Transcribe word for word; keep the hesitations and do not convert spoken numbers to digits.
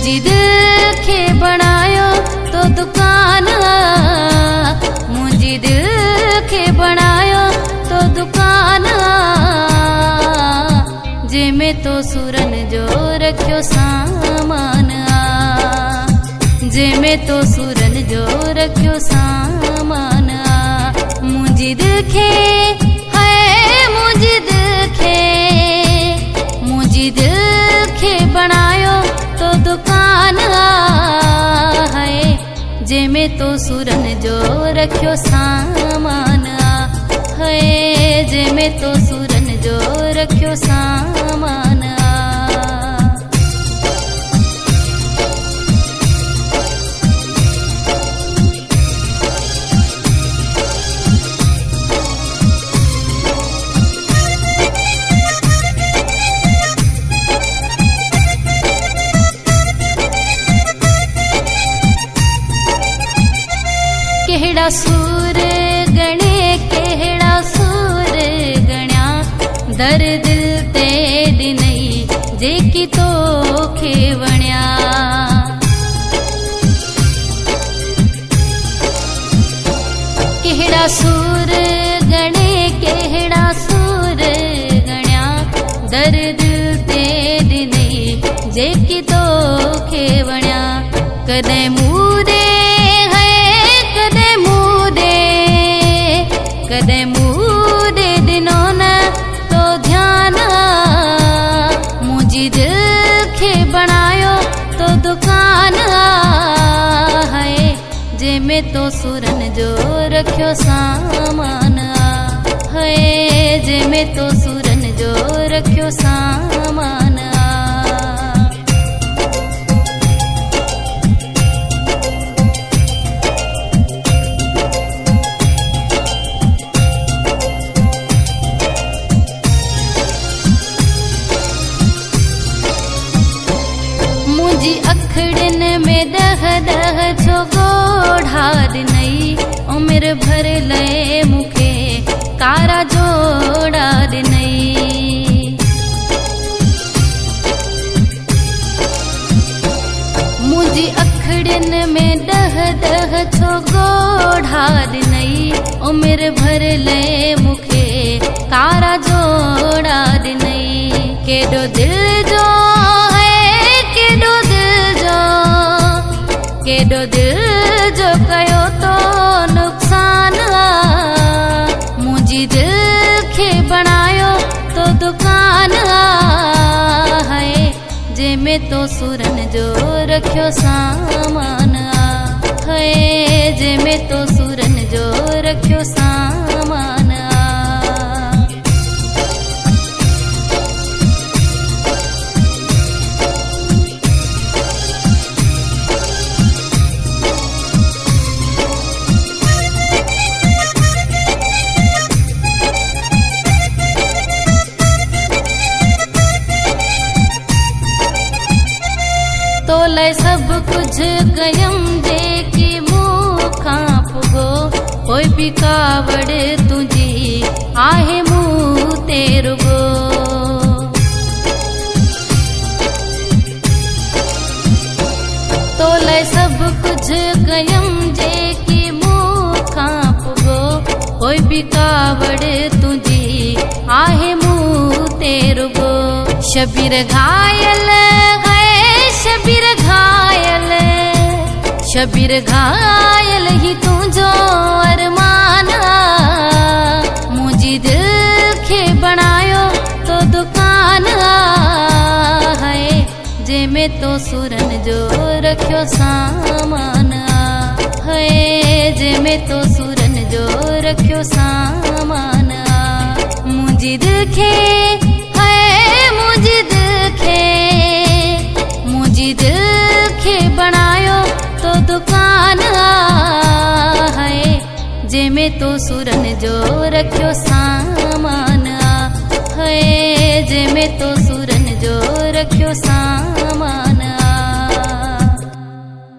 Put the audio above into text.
मुंहिंजी दिल खे बणायो तो दुकान मुंहिंजी दिल खे बणायो तो दुकान जंहिंमें तो सुरन जो रखियो सामान आ जंहिंमें तो सुरन जो रखियो सामान आ मुंहिंजी दिल खे है मुंहिंजी दिल खे मुंहिंजी दिल खे बणायो तो दुकान है जंहिंमें तो सुरन जो रखियो सामान आ है जंहिंमें तो सुरन जो रखियो सामान आ केड़ा सूर गणे केड़ा सूर गण्या दर दिल ते ॾिनई जेकी तोखे वण्या केड़ा सूर गणे केड़ा सूर गण्या दर दिल ते ॾिनई जेकी तोखे वण्या कदें मूं दे कदे मुँह दे दिनो न तो ध्यान मुंहिंजी दिल खे बणायो तो दुकान है जंहिंमें तो सुरन जो रखियो सामान आ है जंहिंमें तो सुरन जो रखियो सामान आ मुंहिंजी अखड़िन में दह दह छो ॻोढ़ा ॾिनई उमिरि भर लए मूंखे कारा जोड़ा ॾिनई मुंहिंजी अखड़िन में दह दह छो ॻोढ़ा ॾिनई उमिरि भर लए मूंखे कारा जोड़ा ॾिनई केॾो दिल जो केॾो दिल जो कयो तो नुक़सान मुंहिंजी दिल खे बणायो तो दुकान है जंहिंमें तो सुरन जो रखियो सामान आ है जंहिंमें तो सुरन जो रखियो सामान आ तोले सब कुछ कयम जेकी मूंखां पुगो कोई भी कावड़ तुंहिंजी आहे मूं ते रुगो तोले सब कुछ कयम जेकी मूंखां पुगो कोई भी कावड़ तुंहिंजी आहे मूं ते रुगो शबीर घायल शबीर घायल शबीर घायल ही तुझो अरमान मुंहिंजी दिल खे बणायो तो दुकान है जंहिंमें तो सुरन जो रखियो सामान आ है जंहिंमें तो सुरन जो रखियो सामान आ मुंहिंजी दिल खे है मुंहिंजी दिल खे मुंहिंजी दिल खे बणायो तो दुकान है जंहिंमें तो सुरन जो रखियो सामान आ है जंहिंमें तो सुरन जो रखियो सामान